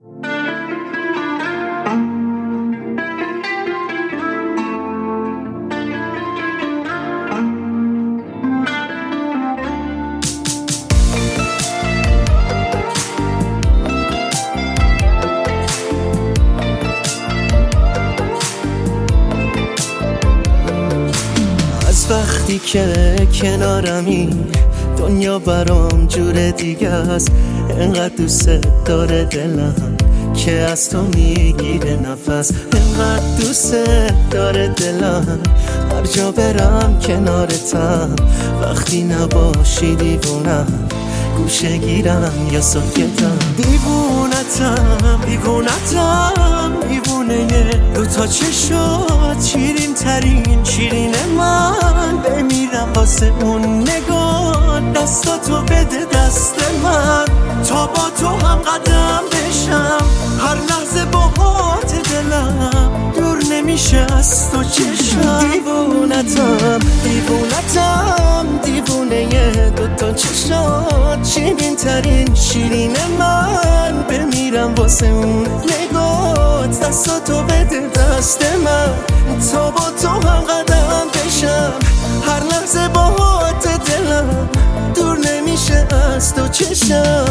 وقتی که کنارمی دنیا برام جور دیگه است، انقدر دوست داره دلم که از تو میگیره نفس، انقدر دوست داره دلم هر جا برم کنارتم، وقتی نباشی دیوونم گوشه گیرم یا ساکتم، دیوونتم دیوونه دوتا چشات شیرین ترین شیرین من، بمیرم واسه اون نگاه، دستاتو بده دست من تا با تو هم قدم بشم، هر لحظه باهات دلم دور نمیشه از تو چشم، دیوونتم دیوونه دوتا چشات شیرین ترین شیرین من، بمیرم واسه اون نگات، دستاتو بده دست من تا با تو هم قدم بشم، هر لحظه باهات دلم دور نمیشه از تو چشم.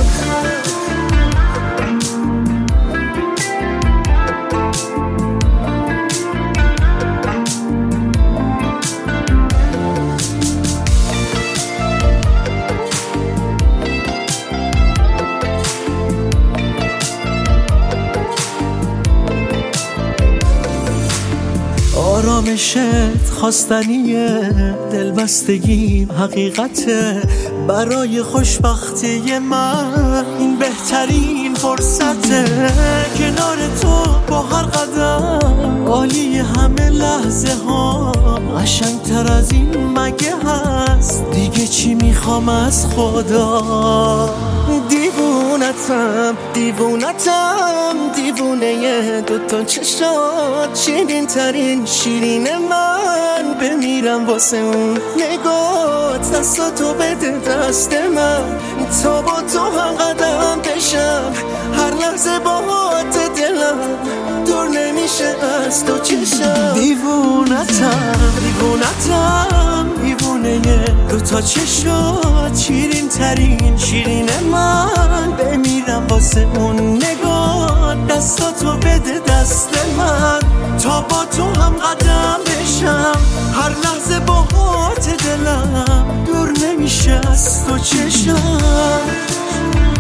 آرامشت خواستنیه، دلبستگیم حقیقته، برای خوشبختی من این بهترین فرصته، کنار تو با هر قدم عالی همه لحظه ها، قشنگتر از این مگه هست دیگه چی میخوام از خدا، دیوونتم دیوونه دوتا چشات شیرین ترین شیرین من، بمیرم واسه اون نگات، دستاتو بده دست من تا با تو هم قدم بشم، هر لحظه باهات دلم دور نمیشه از تو چشم، دیوونتم دیوونه دوتا چشات شیرین ترین شیرین من، بمیرم واسه اون نگاه، دستاتو بده دست من تا با تو هم قدم بشم، هر لحظه باهات دلم دور نمیشه از تو چشم.